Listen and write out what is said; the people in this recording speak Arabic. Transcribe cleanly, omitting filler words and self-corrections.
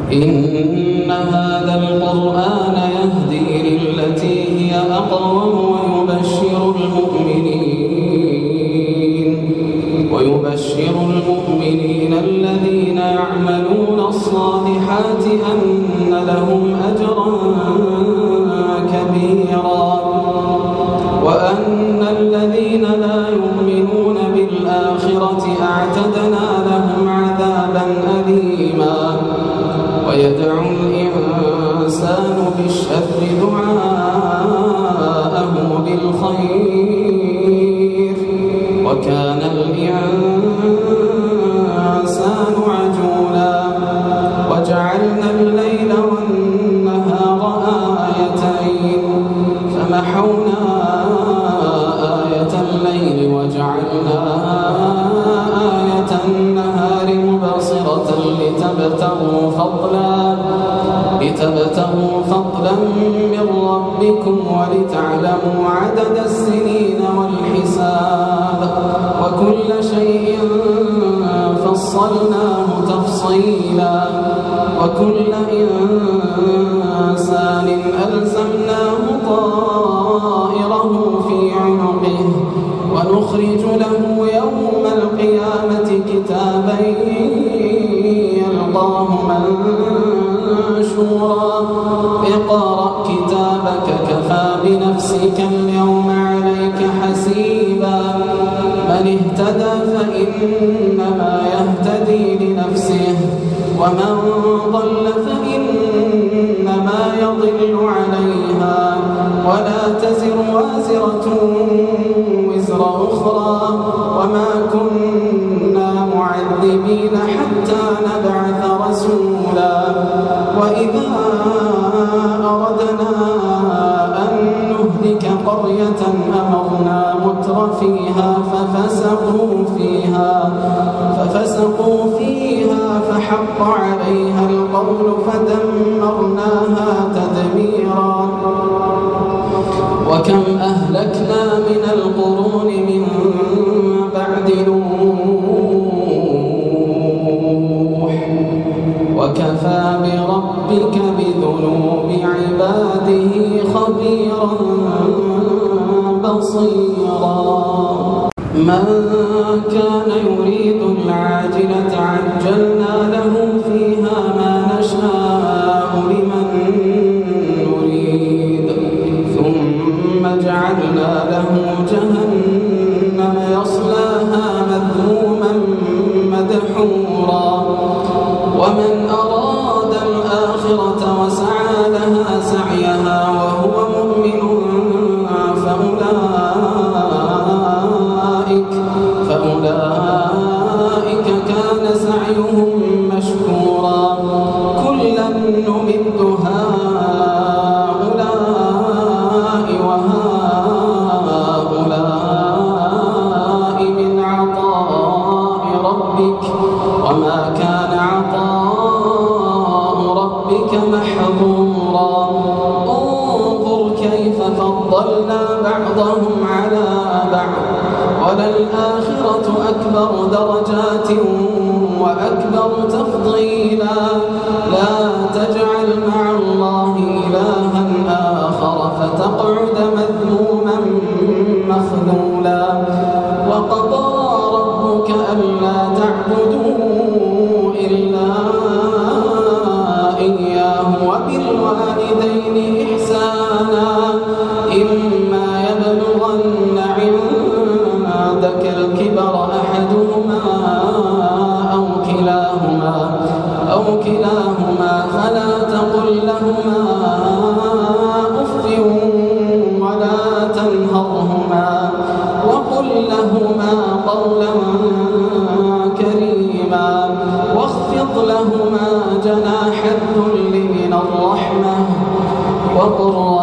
إن هذا القرآن يهدي للتي هي أقوم ويبشر المؤمنين الذين يعملون الصالحات أن لهم أجرا كبيرا وأن الذين لا يؤمنون بالآخرة أعتدنا لهم عذابا أليما ويدعو الإنسان بالشر دعاءه بالخير وكان الإنسان عجولا وجعلنا الليل والنهار آيتين فمحونا آية الليل وجعلنا آية النهار مبصرة لتبتغوا فضلا من ربكم ولتعلموا عدد السنين والحساب وكل شيء فصلناه تفصيلا وكل إنسان ألزمناه طائره في عنقه ونخرج له يوم القيامة كتابا يلقاه منشورا اقرأ كتابك كفى بنفسك اليوم عليك حسيبا من اهتدى فإنما يهتدي لنفسه ومن ضل فإنما يضل عليها ولا تزر وازرة وزر أخرى وما كنا معذبين حتى نبعث رسولا وإذا أردنا أن نهلك قرية أمرنا متر فيها ففسقوا فيها فحق عليها القول فدمرناها تدميرا وكم أهلكنا من القرون من بعد نوح وكفى بربك بذنوب عباده خبيرا بصيرا من كان يريد العاجلة عجلنا له فيها ما نشاء لمن نريد ثم جعلنا له جهنم يصلاها مذموما مدحورا ومن أراد الآخرة وسعى لها سعيها وهو مؤمن فأولئك كان سعيهم مشكورا كلا نمد هؤلاء وهؤلاء من عطاء ربك وما كان عطاء ربك محظورا انظر كيف فضلنا بعضهم على بعض وللآخرة أكبر درجات وأكبر تفضيلا لا تجعل مع الله إلها آخر فتقعد مذموما مخذولا وقضى ربك ألا تعبدوا إلا إياه وبالوالدين إحسانا إما يبلغن عندك الكبر أحدهما أو كلاهما فلا تقل لهما أف ولا تنهرهما وقل لهما قولا كريما واخفض لهما جناح الذل من الرحمة وقل